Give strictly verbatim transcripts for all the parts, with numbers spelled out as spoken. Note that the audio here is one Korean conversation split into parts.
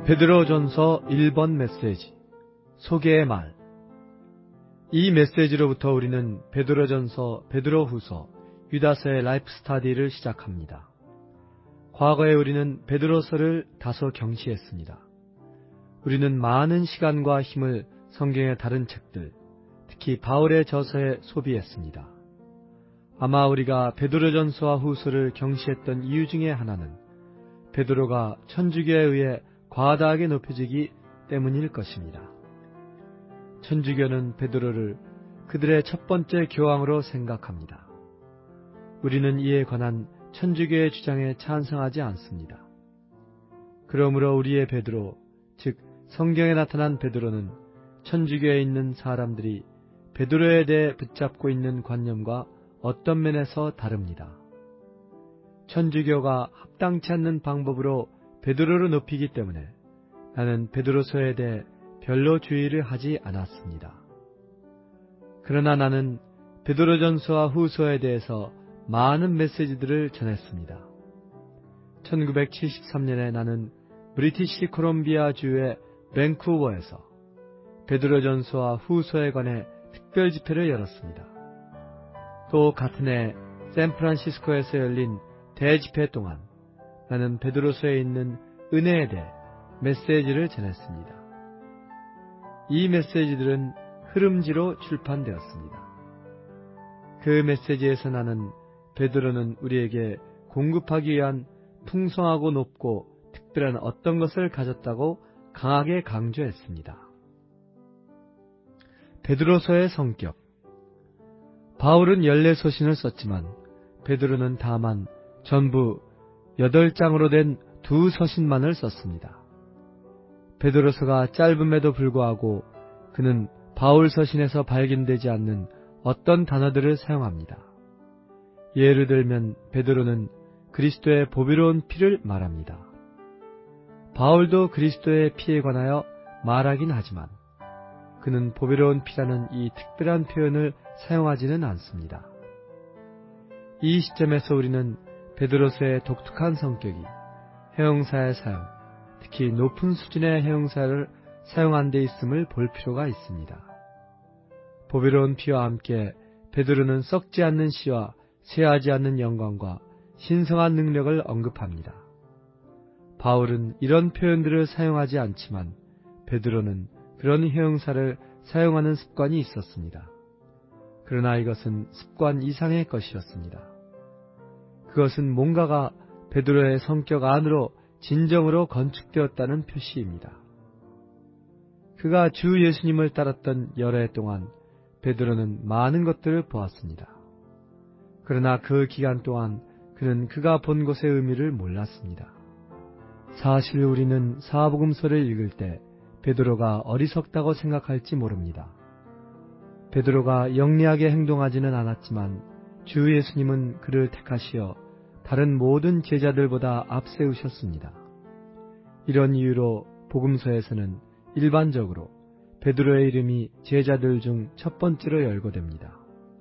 베드로전서 일 번 메시지 소개의 말. 이 메시지로부터 우리는 베드로전서, 베드로후서, 유다서의 라이프 스타디를 시작합니다. 과거에 우리는 베드로서를 다소 경시했습니다. 우리는 많은 시간과 힘을 성경의 다른 책들, 특히 바울의 저서에 소비했습니다. 아마 우리가 베드로전서와 후서를 경시했던 이유 중에 하나는 베드로가 천주교에 의해 과다하게 높여지기 때문일 것입니다. 천주교는 베드로를 그들의 첫 번째 교황으로 생각합니다. 우리는 이에 관한 천주교의 주장에 찬성하지 않습니다. 그러므로 우리의 베드로, 즉 성경에 나타난 베드로는 천주교에 있는 사람들이 베드로에 대해 붙잡고 있는 관념과 어떤 면에서 다릅니다. 천주교가 합당치 않는 방법으로 베드로를 높이기 때문에 나는 베드로서에 대해 별로 주의를 하지 않았습니다. 그러나 나는 베드로전서와 후서에 대해서 많은 메시지들을 전했습니다. 천구백칠십삼 년에 나는 브리티시 콜롬비아 주의 밴쿠버에서 베드로전서와 후서에 관해 특별 집회를 열었습니다. 또 같은 해 샌프란시스코에서 열린 대집회 동안 나는 베드로서에 있는 은혜에 대해 메시지를 전했습니다. 이 메시지들은 흐름지로 출판되었습니다. 그 메시지에서 나는 베드로는 우리에게 공급하기 위한 풍성하고 높고 특별한 어떤 것을 가졌다고 강하게 강조했습니다. 베드로서의 성격. 바울은 열네 서신을 썼지만 베드로는 다만 전부 여덟 장으로 된 두 서신만을 썼습니다. 베드로서가 짧음에도 불구하고 그는 바울 서신에서 발견되지 않는 어떤 단어들을 사용합니다. 예를 들면 베드로는 그리스도의 보배로운 피를 말합니다. 바울도 그리스도의 피에 관하여 말하긴 하지만 그는 보배로운 피라는 이 특별한 표현을 사용하지는 않습니다. 이 시점에서 우리는 베드로서의 독특한 성격이 해용사의 사용, 특히 높은 수준의 해용사를 사용한 데 있음을 볼 필요가 있습니다. 보배로운 피와 함께 베드로는 썩지 않는 씨와 쇠하지 않는 영광과 신성한 능력을 언급합니다. 바울은 이런 표현들을 사용하지 않지만 베드로는 그런 해용사를 사용하는 습관이 있었습니다. 그러나 이것은 습관 이상의 것이었습니다. 그것은 뭔가가 베드로의 성격 안으로 진정으로 건축되었다는 표시입니다. 그가 주 예수님을 따랐던 여러 해 동안 베드로는 많은 것들을 보았습니다. 그러나 그 기간 동안 그는 그가 본 것의 의미를 몰랐습니다. 사실 우리는 사복음서를 읽을 때 베드로가 어리석다고 생각할지 모릅니다. 베드로가 영리하게 행동하지는 않았지만 주 예수님은 그를 택하시어 다른 모든 제자들보다 앞세우셨습니다. 이런 이유로 복음서에서는 일반적으로 베드로의 이름이 제자들 중 첫 번째로 열거됩니다.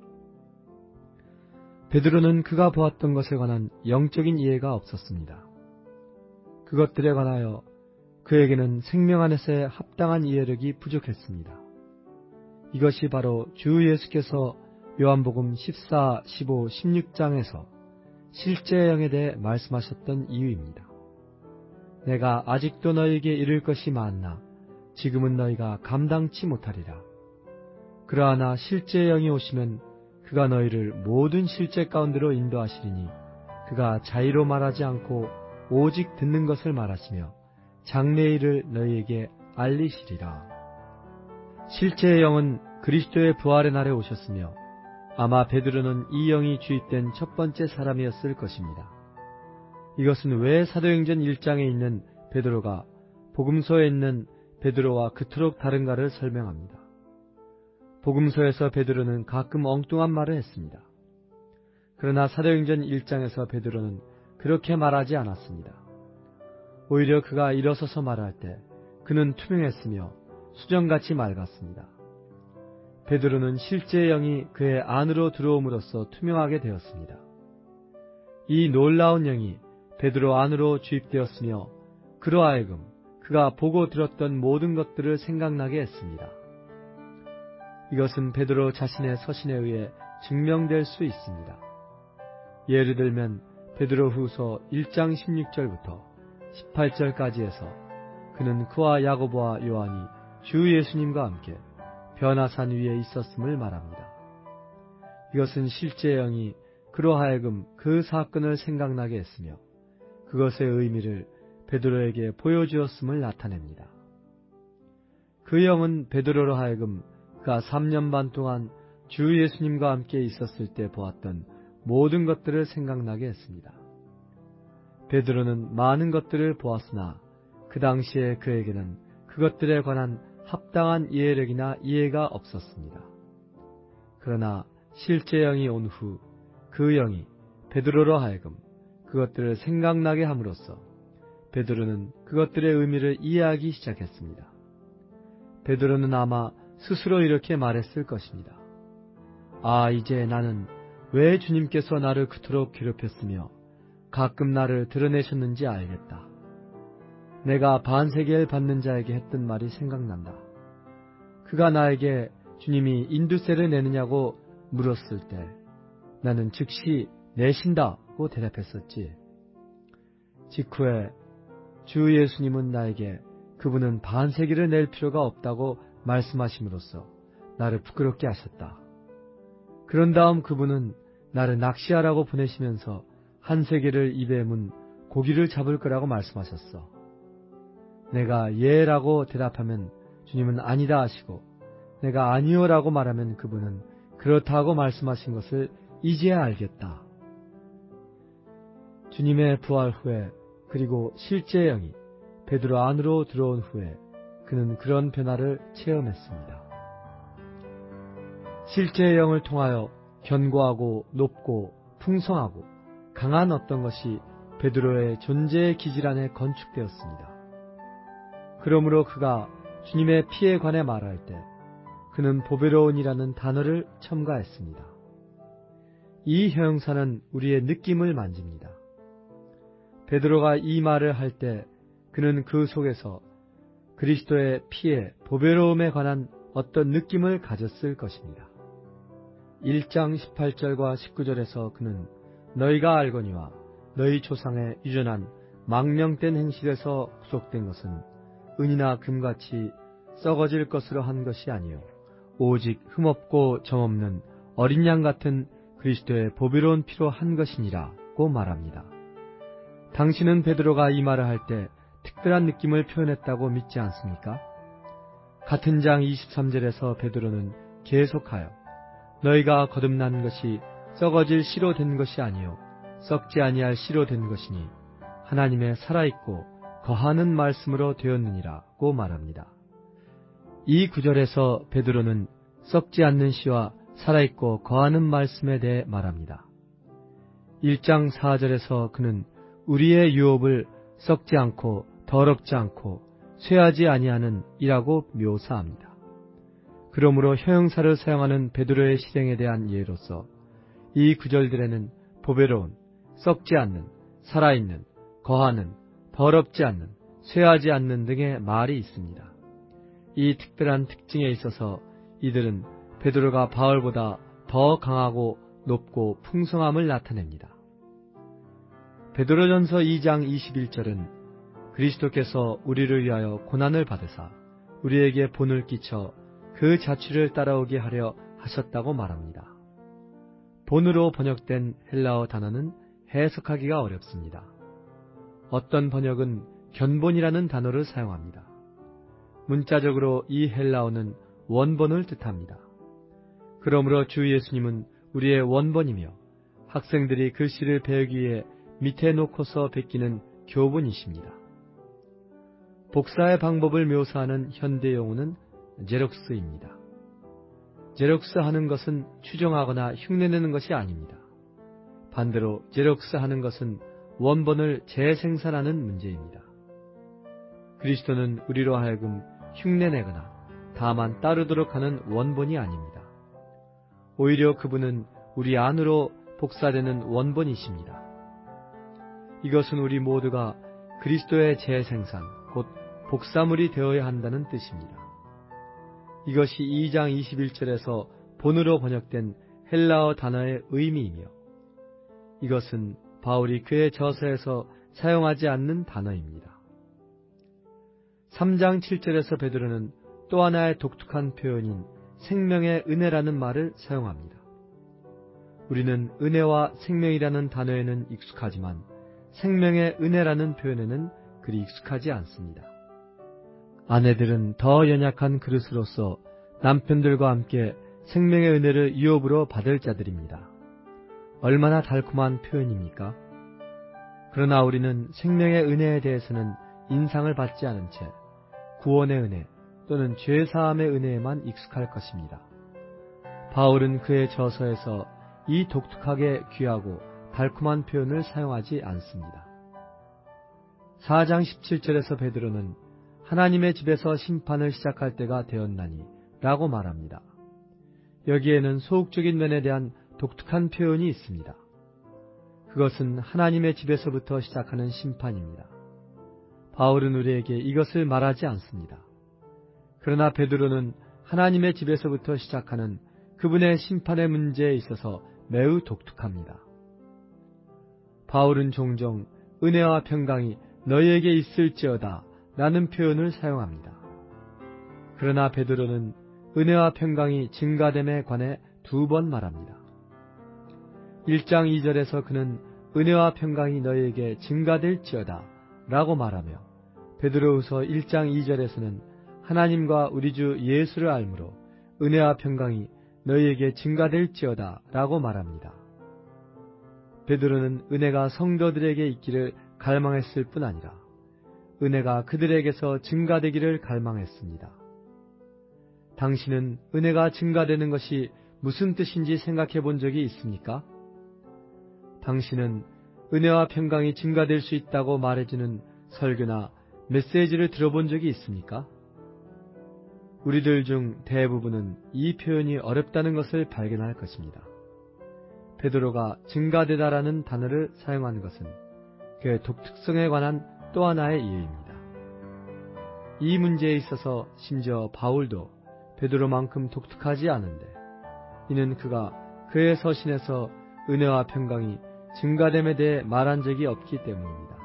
베드로는 그가 보았던 것에 관한 영적인 이해가 없었습니다. 그것들에 관하여 그에게는 생명 안에서의 합당한 이해력이 부족했습니다. 이것이 바로 주 예수께서 요한복음 십사, 십오, 십육 장에서 실제의 영에 대해 말씀하셨던 이유입니다. 내가 아직도 너희에게 이를 것이 많으나 지금은 너희가 감당치 못하리라. 그러하나 실제의 영이 오시면 그가 너희를 모든 실제 가운데로 인도하시리니 그가 자의로 말하지 않고 오직 듣는 것을 말하시며 장래의 일을 너희에게 알리시리라. 실제의 영은 그리스도의 부활의 날에 오셨으며 아마 베드로는 이 영이 주입된 첫 번째 사람이었을 것입니다. 이것은 왜 사도행전 일 장에 있는 베드로가 복음서에 있는 베드로와 그토록 다른가를 설명합니다. 복음서에서 베드로는 가끔 엉뚱한 말을 했습니다. 그러나 사도행전 일 장에서 베드로는 그렇게 말하지 않았습니다. 오히려 그가 일어서서 말할 때 그는 투명했으며 수정같이 맑았습니다. 베드로는 실제의 영이 그의 안으로 들어옴으로써 투명하게 되었습니다. 이 놀라운 영이 베드로 안으로 주입되었으며 그로 하여금 그가 보고 들었던 모든 것들을 생각나게 했습니다. 이것은 베드로 자신의 서신에 의해 증명될 수 있습니다. 예를 들면 베드로 후서 일 장 십육 절부터 십팔 절까지 해서 그는 그와 야고보와 요한이 주 예수님과 함께 변화산 위에 있었음을 말합니다. 이것은 실제 영이 그로 하여금 그 사건을 생각나게 했으며 그것의 의미를 베드로에게 보여주었음을 나타냅니다. 그 영은 베드로로 하여금 그가 삼 년 반 동안 주 예수님과 함께 있었을 때 보았던 모든 것들을 생각나게 했습니다. 베드로는 많은 것들을 보았으나 그 당시에 그에게는 그것들에 관한 합당한 이해력이나 이해가 없었습니다. 그러나 실제 영이 온 후 그 영이 베드로로 하여금 그것들을 생각나게 함으로써 베드로는 그것들의 의미를 이해하기 시작했습니다. 베드로는 아마 스스로 이렇게 말했을 것입니다. 아, 이제 나는 왜 주님께서 나를 그토록 괴롭혔으며 가끔 나를 드러내셨는지 알겠다. 내가 반세계를 받는 자에게 했던 말이 생각난다. 그가 나에게 주님이 인두세를 내느냐고 물었을 때 나는 즉시 내신다고 대답했었지. 직후에 주 예수님은 나에게 그분은 반세기를 낼 필요가 없다고 말씀하심으로써 나를 부끄럽게 하셨다. 그런 다음 그분은 나를 낚시하라고 보내시면서 한 세계를 입에 문 고기를 잡을 거라고 말씀하셨어. 내가 예라고 대답하면 주님은 아니다 하시고 내가 아니요라고 말하면 그분은 그렇다고 말씀하신 것을 이제야 알겠다. 주님의 부활 후에 그리고 실제 영이 베드로 안으로 들어온 후에 그는 그런 변화를 체험했습니다. 실제 영을 통하여 견고하고 높고 풍성하고 강한 어떤 것이 베드로의 존재의 기질 안에 건축되었습니다. 그러므로 그가 주님의 피에 관해 말할 때 그는 보배로운이라는 단어를 첨가했습니다. 이 형용사는 우리의 느낌을 만집니다. 베드로가 이 말을 할 때 그는 그 속에서 그리스도의 피의 보배로움에 관한 어떤 느낌을 가졌을 것입니다. 일 장 십팔 절과 십구 절에서 그는 너희가 알거니와 너희 조상의 유전한 망령된 행실에서 구속된 것은 은이나 금같이 썩어질 것으로 한 것이 아니요 오직 흠없고 점없는 어린 양 같은 그리스도의 보배로운 피로 한 것이니라고 말합니다. 당신은 베드로가 이 말을 할 때 특별한 느낌을 표현했다고 믿지 않습니까? 같은 장 이십삼 절에서 베드로는 계속하여 너희가 거듭난 것이 썩어질 씨로 된 것이 아니요 썩지 아니할 씨로 된 것이니 하나님의 살아있고 거하는 말씀으로 되었느니라고 말합니다. 이 구절에서 베드로는 썩지 않는 씨와 살아있고 거하는 말씀에 대해 말합니다. 일 장 사 절에서 그는 우리의 유업을 썩지 않고 더럽지 않고 쇠하지 아니하는 이라고 묘사합니다. 그러므로 형용사를 사용하는 베드로의 실행에 대한 예로서 이 구절들에는 보배로운, 썩지 않는, 살아있는, 거하는, 더럽지 않는, 쇠하지 않는 등의 말이 있습니다. 이 특별한 특징에 있어서 이들은 베드로가 바울보다 더 강하고 높고 풍성함을 나타냅니다. 베드로전서 이 장 이십일 절은 그리스도께서 우리를 위하여 고난을 받으사 우리에게 본을 끼쳐 그 자취를 따라오게 하려 하셨다고 말합니다. 본으로 번역된 헬라어 단어는 해석하기가 어렵습니다. 어떤 번역은 견본이라는 단어를 사용합니다. 문자적으로 이 헬라어는 원본을 뜻합니다. 그러므로 주 예수님은 우리의 원본이며 학생들이 글씨를 배우기 위해 밑에 놓고서 베끼는 교본이십니다. 복사의 방법을 묘사하는 현대 용어는 제록스입니다. 제록스 하는 것은 추정하거나 흉내내는 것이 아닙니다. 반대로 제록스 하는 것은 원본을 재생산하는 문제입니다. 그리스도는 우리로 하여금 흉내내거나 다만 따르도록 하는 원본이 아닙니다. 오히려 그분은 우리 안으로 복사되는 원본이십니다. 이것은 우리 모두가 그리스도의 재생산, 곧 복사물이 되어야 한다는 뜻입니다. 이것이 이 장 이십일 절에서 본으로 번역된 헬라어 단어의 의미이며 이것은 바울이 그의 저서에서 사용하지 않는 단어입니다. 삼 장 칠 절에서 베드로는 또 하나의 독특한 표현인 생명의 은혜라는 말을 사용합니다. 우리는 은혜와 생명이라는 단어에는 익숙하지만 생명의 은혜라는 표현에는 그리 익숙하지 않습니다. 아내들은 더 연약한 그릇으로서 남편들과 함께 생명의 은혜를 유업으로 받을 자들입니다. 얼마나 달콤한 표현입니까? 그러나 우리는 생명의 은혜에 대해서는 인상을 받지 않은 채 구원의 은혜 또는 죄사함의 은혜에만 익숙할 것입니다. 바울은 그의 저서에서 이 독특하게 귀하고 달콤한 표현을 사용하지 않습니다. 사 장 십칠 절에서 베드로는 하나님의 집에서 심판을 시작할 때가 되었나니 라고 말합니다. 여기에는 소극적인 면에 대한 독특한 표현이 있습니다. 그것은 하나님의 집에서부터 시작하는 심판입니다. 바울은 우리에게 이것을 말하지 않습니다. 그러나 베드로는 하나님의 집에서부터 시작하는 그분의 심판의 문제에 있어서 매우 독특합니다. 바울은 종종 은혜와 평강이 너희에게 있을지어다 라는 표현을 사용합니다. 그러나 베드로는 은혜와 평강이 증가됨에 관해 두 번 말합니다. 일 장 이 절에서 그는 은혜와 평강이 너희에게 증가될지어다 라고 말하며 베드로후서 일 장 이 절에서는 하나님과 우리 주 예수를 알므로 은혜와 평강이 너희에게 증가될지어다 라고 말합니다. 베드로는 은혜가 성도들에게 있기를 갈망했을 뿐 아니라 은혜가 그들에게서 증가되기를 갈망했습니다. 당신은 은혜가 증가되는 것이 무슨 뜻인지 생각해 본 적이 있습니까? 당신은 은혜와 평강이 증가될 수 있다고 말해주는 설교나 메시지를 들어본 적이 있습니까? 우리들 중 대부분은 이 표현이 어렵다는 것을 발견할 것입니다. 베드로가 증가되다라는 단어를 사용한 것은 그의 독특성에 관한 또 하나의 이유입니다. 이 문제에 있어서 심지어 바울도 베드로만큼 독특하지 않은데 이는 그가 그의 서신에서 은혜와 평강이 증가됨에 대해 말한 적이 없기 때문입니다.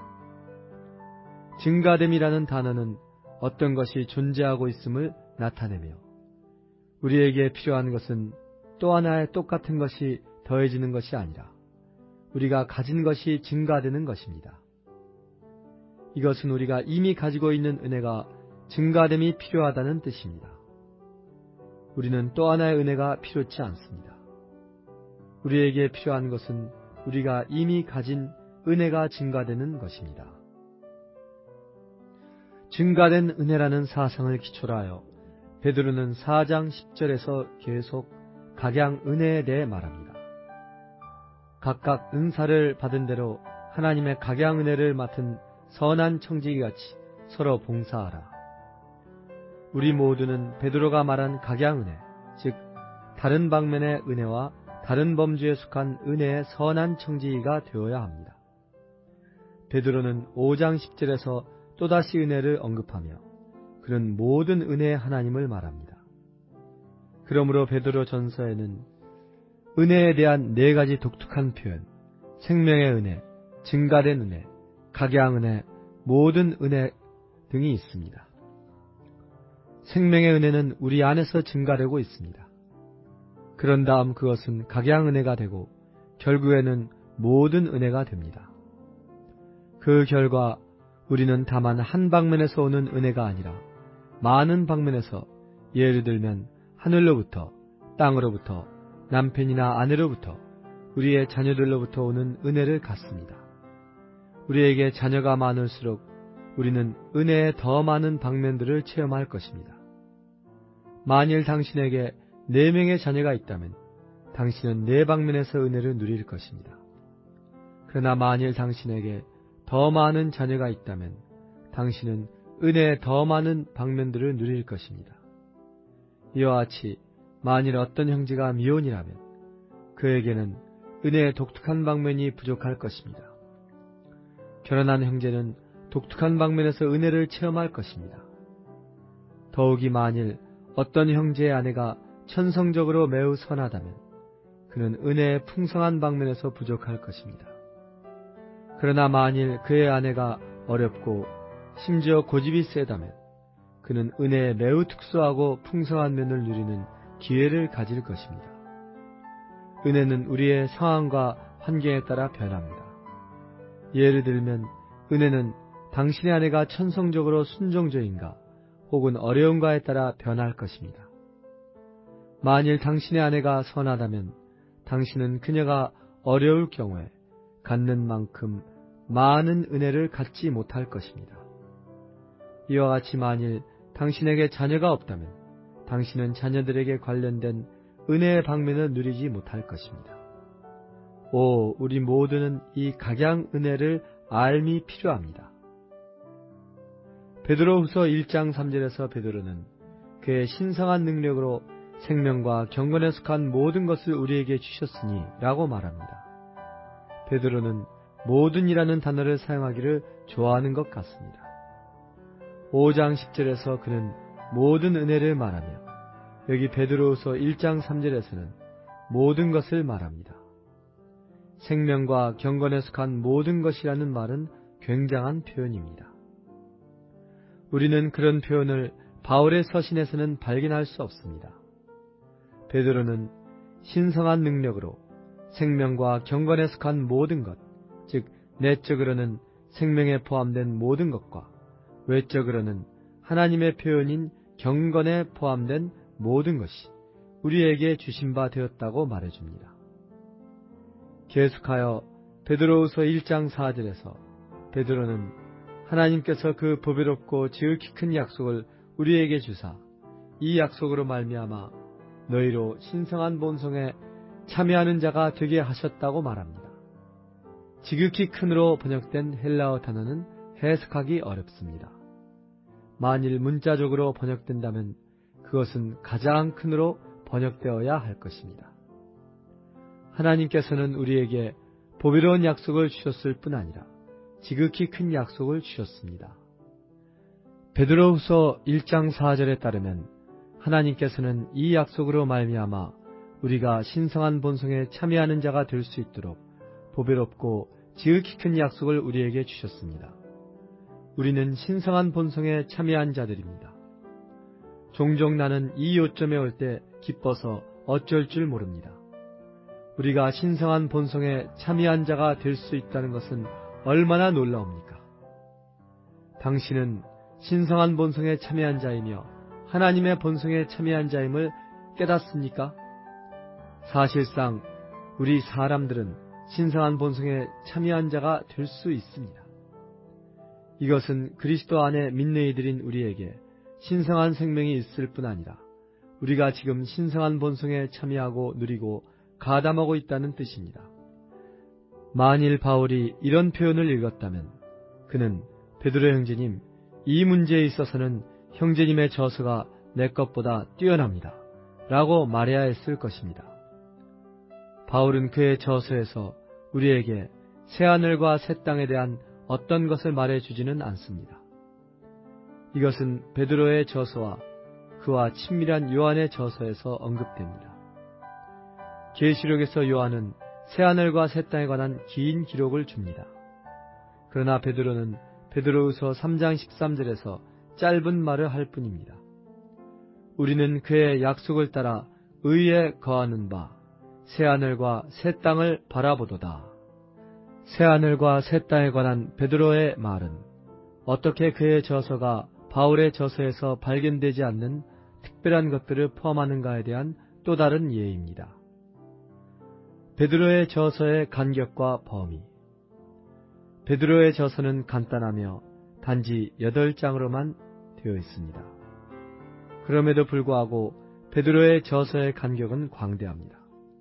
증가됨이라는 단어는 어떤 것이 존재하고 있음을 나타내며 우리에게 필요한 것은 또 하나의 똑같은 것이 더해지는 것이 아니라 우리가 가진 것이 증가되는 것입니다. 이것은 우리가 이미 가지고 있는 은혜가 증가됨이 필요하다는 뜻입니다. 우리는 또 하나의 은혜가 필요치 않습니다. 우리에게 필요한 것은 우리가 이미 가진 은혜가 증가되는 것입니다. 증가된 은혜라는 사상을 기초로 하여 베드로는 사 장 십 절에서 계속 각양 은혜에 대해 말합니다. 각각 은사를 받은 대로 하나님의 각양 은혜를 맡은 선한 청지기같이 서로 봉사하라. 우리 모두는 베드로가 말한 각양 은혜, 즉 다른 방면의 은혜와 다른 범주에 속한 은혜의 선한 청지기가 되어야 합니다. 베드로는 오 장 십 절에서 또다시 은혜를 언급하며 그는 모든 은혜의 하나님을 말합니다. 그러므로 베드로 전서에는 은혜에 대한 네 가지 독특한 표현, 생명의 은혜, 증가된 은혜, 각양 은혜, 모든 은혜 등이 있습니다. 생명의 은혜는 우리 안에서 증가되고 있습니다. 그런 다음 그것은 각양 은혜가 되고 결국에는 모든 은혜가 됩니다. 그 결과 우리는 다만 한 방면에서 오는 은혜가 아니라 많은 방면에서 예를 들면 하늘로부터, 땅으로부터, 남편이나 아내로부터, 우리의 자녀들로부터 오는 은혜를 갖습니다. 우리에게 자녀가 많을수록 우리는 은혜의 더 많은 방면들을 체험할 것입니다. 만일 당신에게 네 명의 자녀가 있다면 당신은 네 방면에서 은혜를 누릴 것입니다. 그러나 만일 당신에게 더 많은 자녀가 있다면 당신은 은혜의 더 많은 방면들을 누릴 것입니다. 이와 같이 만일 어떤 형제가 미혼이라면 그에게는 은혜의 독특한 방면이 부족할 것입니다. 결혼한 형제는 독특한 방면에서 은혜를 체험할 것입니다. 더욱이 만일 어떤 형제의 아내가 천성적으로 매우 선하다면 그는 은혜의 풍성한 방면에서 부족할 것입니다. 그러나 만일 그의 아내가 어렵고 심지어 고집이 세다면 그는 은혜의 매우 특수하고 풍성한 면을 누리는 기회를 가질 것입니다. 은혜는 우리의 상황과 환경에 따라 변합니다. 예를 들면 은혜는 당신의 아내가 천성적으로 순종적인가 혹은 어려운가에 따라 변할 것입니다. 만일 당신의 아내가 선하다면 당신은 그녀가 어려울 경우에 갖는 만큼 많은 은혜를 갖지 못할 것입니다. 이와 같이 만일 당신에게 자녀가 없다면 당신은 자녀들에게 관련된 은혜의 방면을 누리지 못할 것입니다. 오, 우리 모두는 이 각양 은혜를 알미 필요합니다. 베드로후서 일 장 삼 절에서 베드로는 그의 신성한 능력으로 생명과 경건에 속한 모든 것을 우리에게 주셨으니 라고 말합니다. 베드로는 모든이라는 단어를 사용하기를 좋아하는 것 같습니다. 오 장 십 절에서 그는 모든 은혜를 말하며 여기 베드로후서 일 장 삼 절에서는 모든 것을 말합니다. 생명과 경건에 속한 모든 것이라는 말은 굉장한 표현입니다. 우리는 그런 표현을 바울의 서신에서는 발견할 수 없습니다. 베드로는 신성한 능력으로 생명과 경건에 속한 모든 것, 즉 내적으로는 생명에 포함된 모든 것과 외적으로는 하나님의 표현인 경건에 포함된 모든 것이 우리에게 주신 바 되었다고 말해줍니다. 계속하여 베드로후서 일 장 사 절에서 베드로는 하나님께서 그 보배롭고 지극히 큰 약속을 우리에게 주사 이 약속으로 말미암아 너희로 신성한 본성에 참여하는 자가 되게 하셨다고 말합니다. 지극히 큰으로 번역된 헬라어 단어는 해석하기 어렵습니다. 만일 문자적으로 번역된다면 그것은 가장 큰으로 번역되어야 할 것입니다. 하나님께서는 우리에게 보배로운 약속을 주셨을 뿐 아니라 지극히 큰 약속을 주셨습니다. 베드로후서 일 장 사 절에 따르면 하나님께서는 이 약속으로 말미암아 우리가 신성한 본성에 참여하는 자가 될 수 있도록 보배롭고 지극히 큰 약속을 우리에게 주셨습니다. 우리는 신성한 본성에 참여한 자들입니다. 종종 나는 이 요점에 올 때 기뻐서 어쩔 줄 모릅니다. 우리가 신성한 본성에 참여한 자가 될 수 있다는 것은 얼마나 놀라웁니까? 당신은 신성한 본성에 참여한 자이며 하나님의 본성에 참여한 자임을 깨닫습니까? 사실상 우리 사람들은 신성한 본성에 참여한 자가 될 수 있습니다. 이것은 그리스도 안에 믿는 이들인 우리에게 신성한 생명이 있을 뿐 아니라 우리가 지금 신성한 본성에 참여하고 누리고 가담하고 있다는 뜻입니다. 만일 바울이 이런 표현을 읽었다면 그는 베드로 형제님, 이 문제에 있어서는 형제님의 저서가 내 것보다 뛰어납니다. 라고 말해야 했을 것입니다. 바울은 그의 저서에서 우리에게 새하늘과 새 땅에 대한 어떤 것을 말해주지는 않습니다. 이것은 베드로의 저서와 그와 친밀한 요한의 저서에서 언급됩니다. 계시록에서 요한은 새하늘과 새 땅에 관한 긴 기록을 줍니다. 그러나 베드로는 베드로후서 삼 장 십삼 절에서 짧은 말을 할 뿐입니다. 우리는 그의 약속을 따라 의에 거하는 바 새하늘과 새 땅을 바라보도다. 새하늘과 새 땅에 관한 베드로의 말은 어떻게 그의 저서가 바울의 저서에서 발견되지 않는 특별한 것들을 포함하는가에 대한 또 다른 예입니다. 베드로의 저서의 간격과 범위. 베드로의 저서는 간단하며 단지 여덟 장으로만 되어 있습니다. 그럼에도 불구하고 베드로의 저서의 간격은 광대합니다.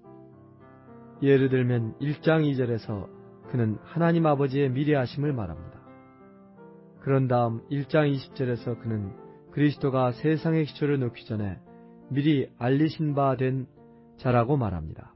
예를 들면 일 장 이 절에서 그는 하나님 아버지의 미래하심을 말합니다. 그런 다음 일 장 이십 절에서 그는 그리스도가 세상의 기초를 놓기 전에 미리 알리신 바 된 자라고 말합니다.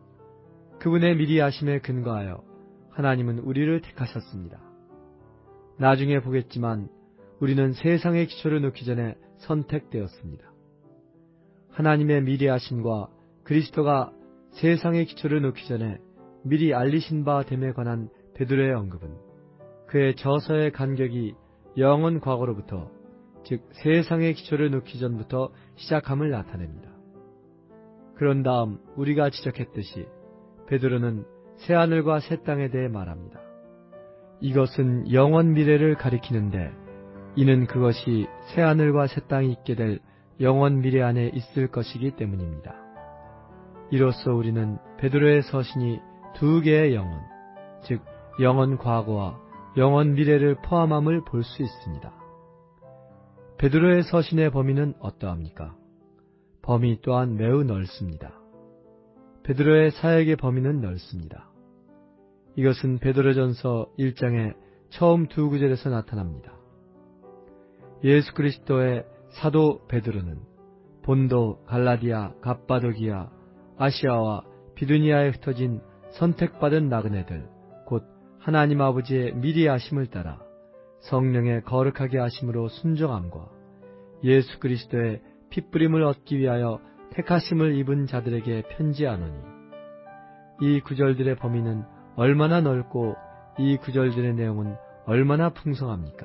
그분의 미리 아심에 근거하여 하나님은 우리를 택하셨습니다. 나중에 보겠지만 우리는 세상의 기초를 놓기 전에 선택되었습니다. 하나님의 미리하심과 그리스도가 세상의 기초를 놓기 전에 미리 알리신 바 됨에 관한 베드로의 언급은 그의 저서의 간격이 영원 과거로부터, 즉 세상의 기초를 놓기 전부터 시작함을 나타냅니다. 그런 다음 우리가 지적했듯이 베드로는 새하늘과 새 땅에 대해 말합니다. 이것은 영원 미래를 가리키는데 이는 그것이 새하늘과 새 땅이 있게 될 영원 미래 안에 있을 것이기 때문입니다. 이로써 우리는 베드로의 서신이 두 개의 영원, 즉 영원 과거와 영원 미래를 포함함을 볼 수 있습니다. 베드로의 서신의 범위는 어떠합니까? 범위 또한 매우 넓습니다. 베드로의 사역의 범위는 넓습니다. 이것은 베드로전서 일 장의 처음 두 구절에서 나타납니다. 예수 그리스도의 사도 베드로는 본도, 갈라디아, 갑바도기아, 아시아와 비두니아에 흩어진 선택받은 나그네들, 곧 하나님 아버지의 미리 하심을 따라 성령의 거룩하게 하심으로 순종함과 예수 그리스도의 핏부림을 얻기 위하여 택하심을 입은 자들에게 편지하노니, 이 구절들의 범위는 얼마나 넓고 이 구절들의 내용은 얼마나 풍성합니까?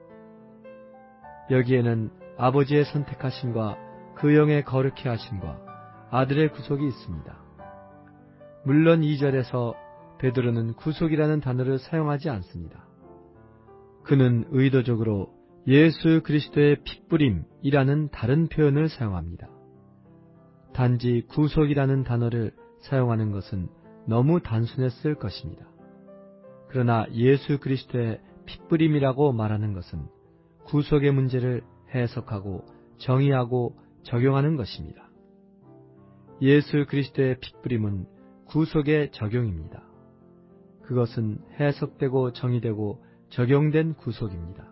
여기에는 아버지의 선택하심과 그 영의 거룩해 하심과 아들의 구속이 있습니다. 물론 이 절에서 베드로는 구속이라는 단어를 사용하지 않습니다. 그는 의도적으로 예수 그리스도의 핏부림이라는 다른 표현을 사용합니다. 단지 구속이라는 단어를 사용하는 것은 너무 단순했을 것입니다. 그러나 예수 그리스도의 핏부림이라고 말하는 것은 구속의 문제를 해석하고 정의하고 적용하는 것입니다. 예수 그리스도의 핏부림은 구속의 적용입니다. 그것은 해석되고 정의되고 적용된 구속입니다.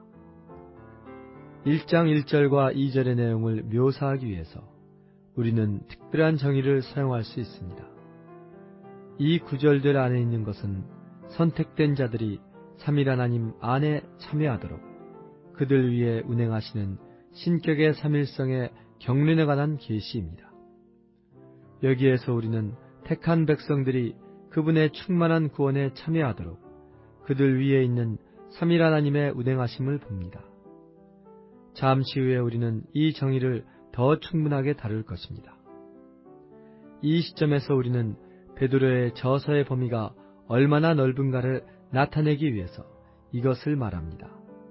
일 장 일 절과 이 절의 내용을 묘사하기 위해서 우리는 특별한 정의를 사용할 수 있습니다. 이 구절들 안에 있는 것은 선택된 자들이 삼일 하나님 안에 참여하도록 그들 위에 운행하시는 신격의 삼일성의 경륜에 관한 계시입니다. 여기에서 우리는 택한 백성들이 그분의 충만한 구원에 참여하도록 그들 위에 있는 삼일 하나님의 운행하심을 봅니다. 잠시 후에 우리는 이 정의를 더 충분하게 다룰 것입니다. 이 시점에서 우리는 베드로의 저서의 범위가 얼마나 넓은가를 나타내기 위해서 이것을 말합니다.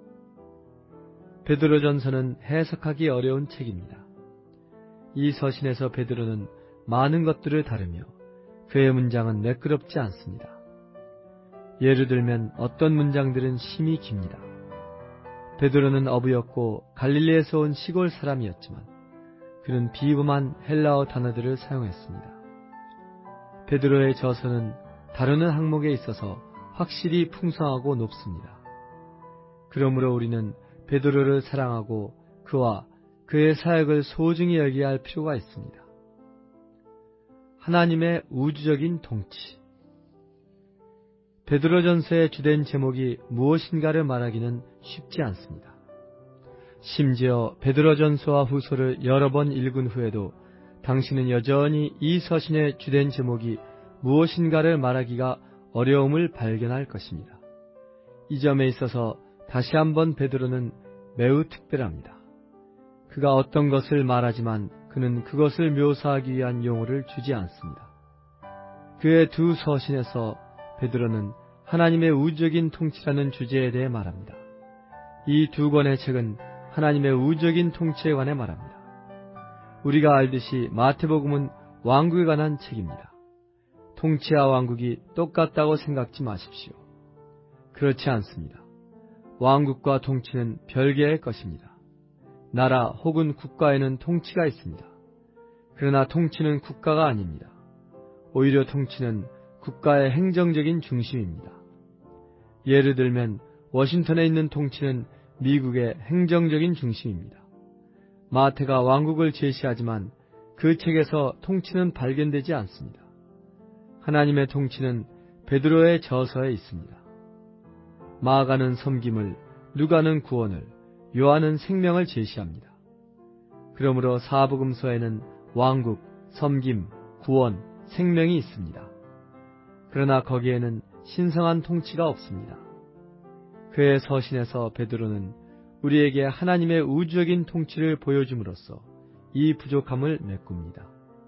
베드로전서는 해석하기 어려운 책입니다. 이 서신에서 베드로는 많은 것들을 다루며 그의 문장은 매끄럽지 않습니다. 예를 들면 어떤 문장들은 심히 깁니다. 베드로는 어부였고 갈릴리에서 온 시골 사람이었지만 그는 비범한 헬라어 단어들을 사용했습니다. 베드로의 저서는 다루는 항목에 있어서 확실히 풍성하고 높습니다. 그러므로 우리는 베드로를 사랑하고 그와 그의 사역을 소중히 여겨야 할 필요가 있습니다. 하나님의 우주적인 통치. 베드로전서의 주된 제목이 무엇인가를 말하기는 쉽지 않습니다. 심지어 베드로전서와 후서를 여러 번 읽은 후에도 당신은 여전히 이 서신의 주된 제목이 무엇인가를 말하기가 어려움을 발견할 것입니다. 이 점에 있어서 다시 한번 베드로는 매우 특별합니다. 그가 어떤 것을 말하지만 그는 그것을 묘사하기 위한 용어를 주지 않습니다. 그의 두 서신에서 베드로는 하나님의 우주적인 통치라는 주제에 대해 말합니다. 이 두 권의 책은 하나님의 우주적인 통치에 관해 말합니다. 우리가 알듯이 마태복음은 왕국에 관한 책입니다. 통치와 왕국이 똑같다고 생각지 마십시오. 그렇지 않습니다. 왕국과 통치는 별개의 것입니다. 나라 혹은 국가에는 통치가 있습니다. 그러나 통치는 국가가 아닙니다. 오히려 통치는 국가의 행정적인 중심입니다. 예를 들면 워싱턴에 있는 통치는 미국의 행정적인 중심입니다. 마태가 왕국을 제시하지만 그 책에서 통치는 발견되지 않습니다. 하나님의 통치는 베드로의 저서에 있습니다. 마가는 섬김을, 누가는 구원을, 요한은 생명을 제시합니다. 그러므로 사복음서에는 왕국, 섬김, 구원, 생명이 있습니다. 그러나 거기에는 신성한 통치가 없습니다. 그의 서신에서 베드로는 우리에게 하나님의 우주적인 통치를 보여줌으로써 이 부족함을 메꿉니다.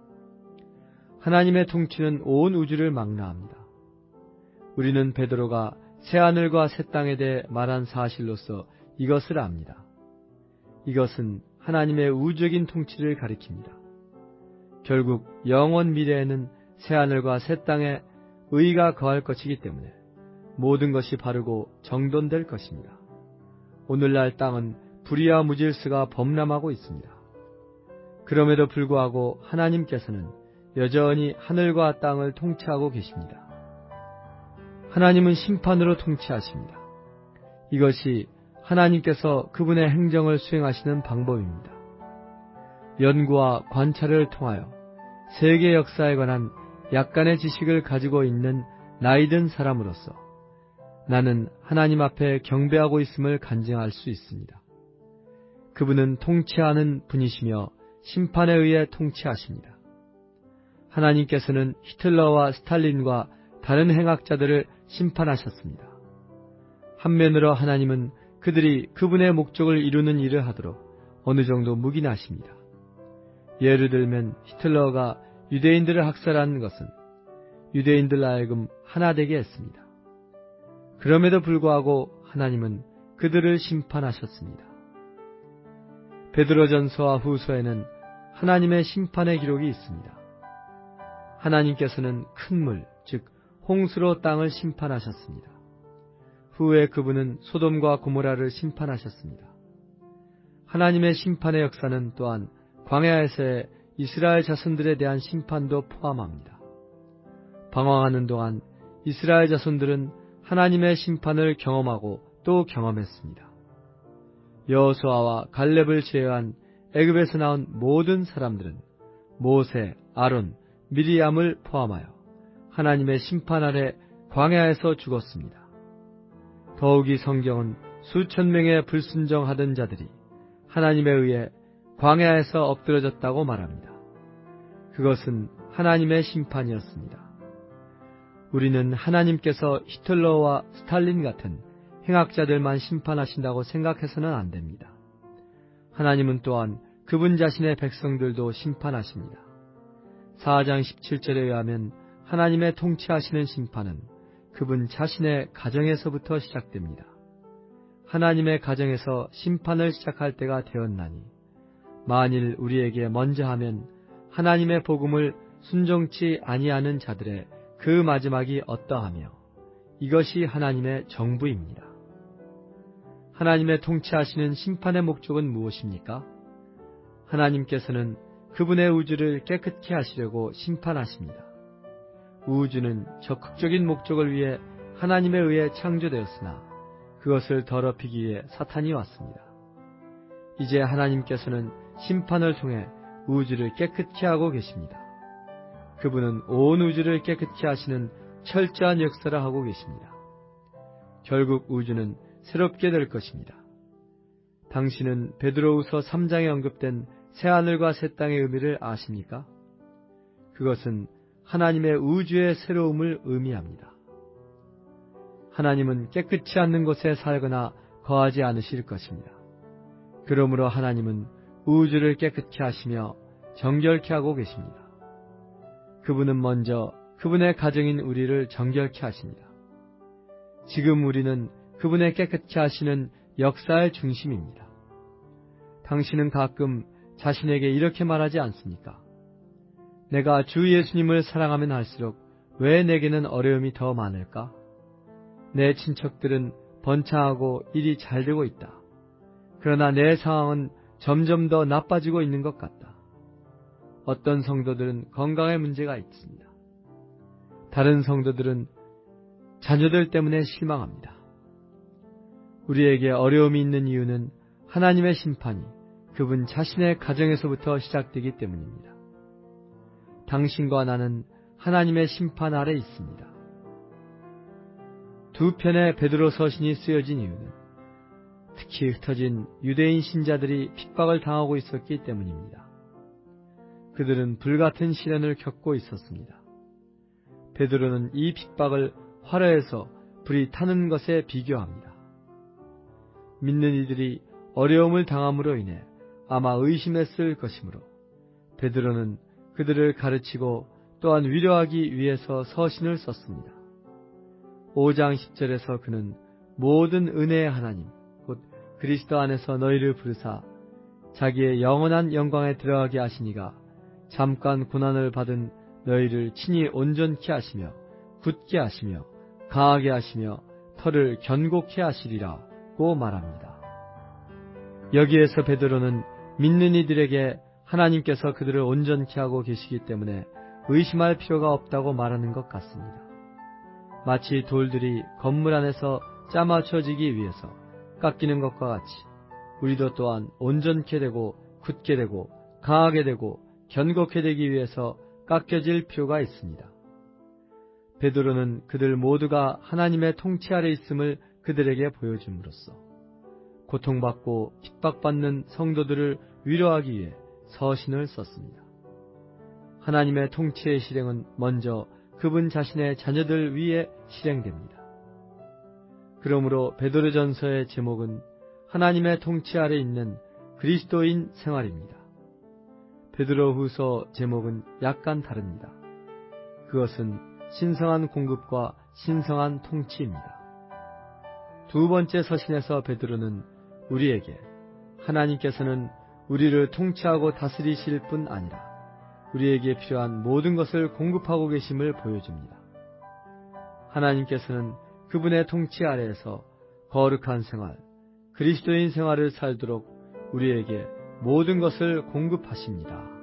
하나님의 통치는 온 우주를 망라합니다. 우리는 베드로가 새하늘과 새 땅에 대해 말한 사실로서 이것을 압니다. 이것은 하나님의 우주적인 통치를 가리킵니다. 결국 영원 미래에는 새하늘과 새 땅에 의가 거할 것이기 때문에 모든 것이 바르고 정돈될 것입니다. 오늘날 땅은 불의와 무질서가 범람하고 있습니다. 그럼에도 불구하고 하나님께서는 여전히 하늘과 땅을 통치하고 계십니다. 하나님은 심판으로 통치하십니다. 이것이 하나님께서 그분의 행정을 수행하시는 방법입니다. 연구와 관찰을 통하여 세계 역사에 관한 약간의 지식을 가지고 있는 나이든 사람으로서 나는 하나님 앞에 경배하고 있음을 간증할 수 있습니다. 그분은 통치하는 분이시며 심판에 의해 통치하십니다. 하나님께서는 히틀러와 스탈린과 다른 행악자들을 심판하셨습니다. 한면으로 하나님은 그들이 그분의 목적을 이루는 일을 하도록 어느 정도 묵인하십니다. 예를 들면 히틀러가 유대인들을 학살한 것은 유대인들 하여금 하나 되게 했습니다. 그럼에도 불구하고 하나님은 그들을 심판하셨습니다. 베드로전서와 후서에는 하나님의 심판의 기록이 있습니다. 하나님께서는 큰 물, 즉 홍수로 땅을 심판하셨습니다. 후에 그분은 소돔과 고모라를 심판하셨습니다. 하나님의 심판의 역사는 또한 광야에서의 이스라엘 자손들에 대한 심판도 포함합니다. 방황하는 동안 이스라엘 자손들은 하나님의 심판을 경험하고 또 경험했습니다. 여호수아와 갈렙을 제외한 애굽에서 나온 모든 사람들은 모세, 아론, 미리암을 포함하여 하나님의 심판 아래 광야에서 죽었습니다. 더욱이 성경은 수천 명의 불순종하던 자들이 하나님에 의해 광야에서 엎드러졌다고 말합니다. 그것은 하나님의 심판이었습니다. 우리는 하나님께서 히틀러와 스탈린 같은 행악자들만 심판하신다고 생각해서는 안 됩니다. 하나님은 또한 그분 자신의 백성들도 심판하십니다. 사 장 십칠 절에 의하면 하나님의 통치하시는 심판은 그분 자신의 가정에서부터 시작됩니다. 하나님의 가정에서 심판을 시작할 때가 되었나니 만일 우리에게 먼저 하면 하나님의 복음을 순종치 아니하는 자들의 그 마지막이 어떠하며 이것이 하나님의 정부입니다. 하나님의 통치하시는 심판의 목적은 무엇입니까? 하나님께서는 그분의 우주를 깨끗게 하시려고 심판하십니다. 우주는 적극적인 목적을 위해 하나님에 의해 창조되었으나 그것을 더럽히기 위해 사탄이 왔습니다. 이제 하나님께서는 심판을 통해 우주를 깨끗게 하고 계십니다. 그분은 온 우주를 깨끗게 하시는 철저한 역사를 하고 계십니다. 결국 우주는 새롭게 될 것입니다. 당신은 베드로후서 삼 장에 언급된 새하늘과 새 땅의 의미를 아십니까? 그것은 하나님의 우주의 새로움을 의미합니다. 하나님은 깨끗지 않는 곳에 살거나 거하지 않으실 것입니다. 그러므로 하나님은 우주를 깨끗게 하시며 정결케 하고 계십니다. 그분은 먼저 그분의 가정인 우리를 정결케 하십니다. 지금 우리는 그분의 깨끗게 하시는 역사의 중심입니다. 당신은 가끔 자신에게 이렇게 말하지 않습니까? 내가 주 예수님을 사랑하면 할수록 왜 내게는 어려움이 더 많을까? 내 친척들은 번창하고 일이 잘 되고 있다. 그러나 내 상황은 점점 더 나빠지고 있는 것 같다. 어떤 성도들은 건강에 문제가 있습니다. 다른 성도들은 자녀들 때문에 실망합니다. 우리에게 어려움이 있는 이유는 하나님의 심판이 그분 자신의 가정에서부터 시작되기 때문입니다. 당신과 나는 하나님의 심판 아래 있습니다. 두 편의 베드로 서신이 쓰여진 이유는 특히 흩어진 유대인 신자들이 핍박을 당하고 있었기 때문입니다. 그들은 불같은 시련을 겪고 있었습니다. 베드로는 이 핍박을 화로에서 불이 타는 것에 비교합니다. 믿는 이들이 어려움을 당함으로 인해 아마 의심했을 것이므로 베드로는 그들을 가르치고 또한 위로하기 위해서 서신을 썼습니다. 오 장 십 절에서 그는 모든 은혜의 하나님 곧 그리스도 안에서 너희를 부르사 자기의 영원한 영광에 들어가게 하시니가 잠깐 고난을 받은 너희를 친히 온전케 하시며 굳게 하시며 강하게 하시며 털을 견고케 하시리라고 말합니다. 여기에서 베드로는 믿는 이들에게 하나님께서 그들을 온전케 하고 계시기 때문에 의심할 필요가 없다고 말하는 것 같습니다. 마치 돌들이 건물 안에서 짜맞춰지기 위해서 깎이는 것과 같이 우리도 또한 온전케 되고 굳게 되고 강하게 되고 견고케 되기 위해서 깎여질 필요가 있습니다. 베드로는 그들 모두가 하나님의 통치 아래 있음을 그들에게 보여줌으로써 고통받고 핍박받는 성도들을 위로하기 위해 서신을 썼습니다. 하나님의 통치의 실행은 먼저 그분 자신의 자녀들 위에 실행됩니다. 그러므로 베드로전서의 제목은 하나님의 통치 아래 있는 그리스도인 생활입니다. 베드로후서 제목은 약간 다릅니다. 그것은 신성한 공급과 신성한 통치입니다. 두 번째 서신에서 베드로는 우리에게 하나님께서는 우리를 통치하고 다스리실 뿐 아니라 우리에게 필요한 모든 것을 공급하고 계심을 보여줍니다. 하나님께서는 그분의 통치 아래에서 거룩한 생활, 그리스도인 생활을 살도록 우리에게 모든 것을 공급하십니다.